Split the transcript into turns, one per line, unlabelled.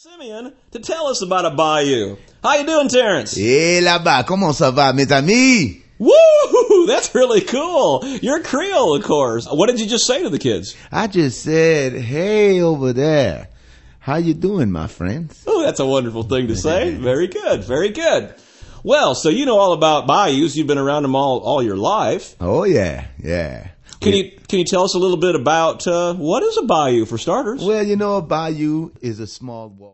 Simeon to tell us about a bayou. How you doing, Terrence?
Là-bas, comment ça va, mes amis?
Woo! That's really cool. You're Creole, of course. What did you just say to the kids?
I just said, hey, over there. How you doing, my friends?
Oh, that's a wonderful thing to say. Very good. Very good. Well, so you know all about bayous. You've been around them all your life.
Oh, yeah.
Can you tell us a little bit about what is a bayou for starters?
Well, a bayou is a small wall.